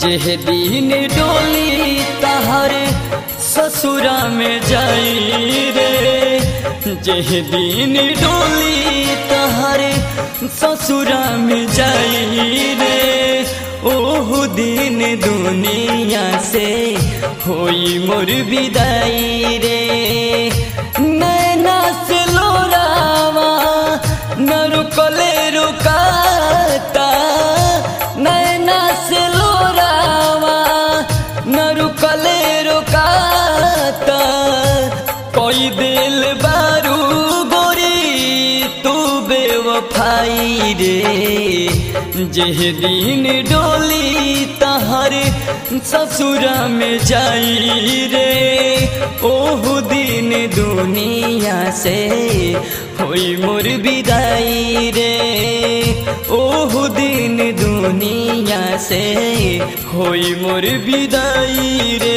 जेह दिन डोली तहर ससुरा में जाई रे, जेह दिन डोली तहर ससुरा में जाई रे, ओह दिन दुनिया से होई मोर विदाई रे। नैना से लोरावा न रुकले रुकाता, नैना से लोरावा न रुकले रुकाता, कोई दिल बारू गोरी तू बेवफाई रे, जेह दिन डोली तहर ससुरा में जाई रे, ओह दिन दुनिया से होई मोर विदाई रे, ओह दिन दुनिया से होई मोर विदाई रे।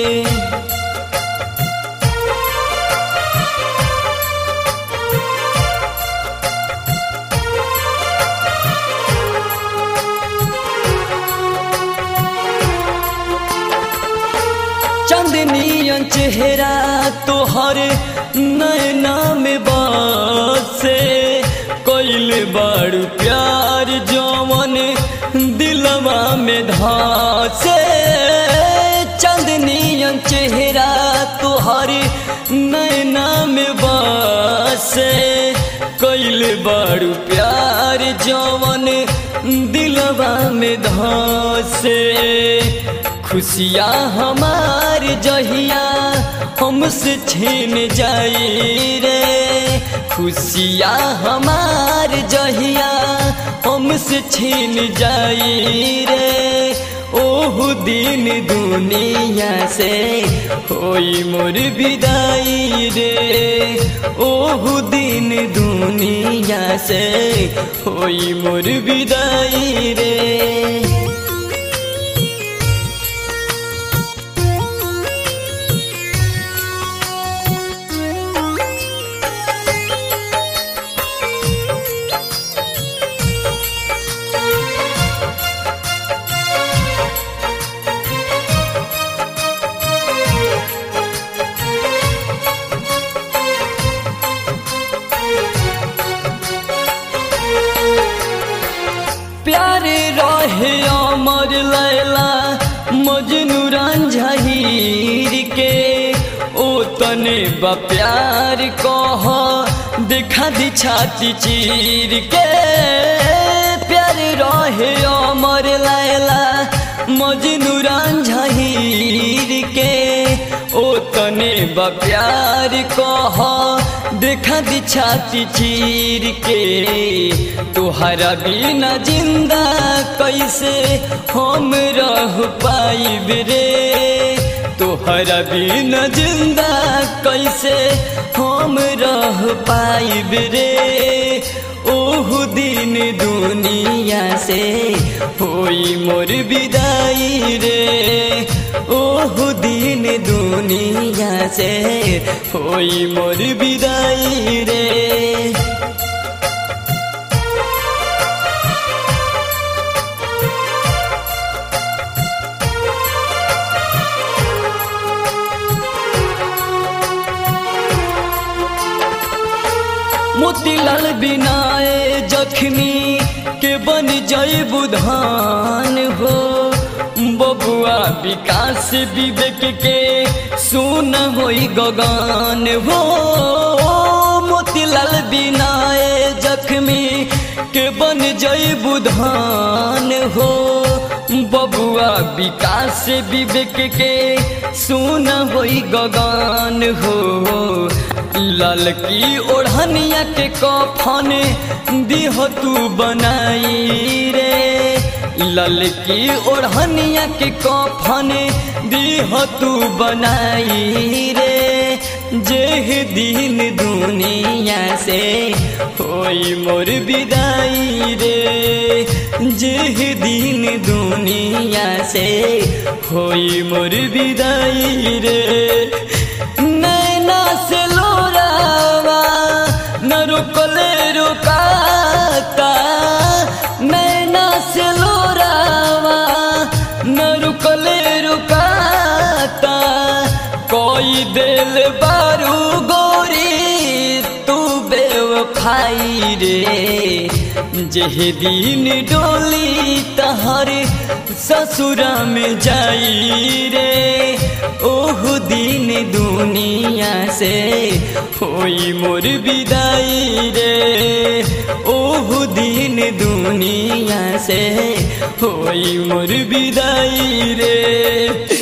चांदनियन चेहरा तोहर नैना में बसे, कोइल बड़ प्यार जवन दिलवा में धसे। चांदनियन चेहरा तोहर नैना में बसे, कोइल बड़ प्यार जवन दिलवा में धसे। खुशियाँ हमार जहिया हमसे छीन जाई रे, खुशियाँ हमार जहिया हमसे छीन जाई रे, ओह दिन दुनिया से होई मोर विदाई रे, ओह दिन दुनिया से होई मोर विदाई रे। प्यारे रहे अमर लैला मजनू रांझा हीर के, ओ तने बा प्यार कह देखा दी छाती चीर के। प्यारे रहे अमर लैला मजनू रांझा हीर के, ओ तने बा प्यार कह देखा दी छाती चीर के। तुहरा बिना जिंदा कैसे हम रह पाइब रे, तुहरा बिना जिंदा कैसे हम रह पाइब रे, ओह दिन दुनिया से होई मोर विदाई रे, ओह दिन दुनिया से होई मोर विदाई रे। मोतीलाल बिनाए जखनी के बन जाई बुधान हो, बबुआ विकास विवेक के सुन होई गगन हो। मोतीलाल बिनाए जखमी के बन जाई बुधान हो, बबुआ विकास विवेक के सुन होई गगन हो। लाल की ओढ़निया के कफन दिह तू बनाई रे, लाल की ओढ़निया के कफन दिह तू बनाई रे, जेह दिन दुनिया से होई मोर विदाई रे, जेह दिन दुनिया से होई मोर विदाई रे। नैना से लोरावा न रुकले रुकाता, नैना से लोरावा न भाई रे, जेह दिन डोली तहर ससुरा में जाई रे, ओह दिन दुनिया से होई मोर विदाई रे, ओह दिन दुनिया से होई मोर विदाई रे।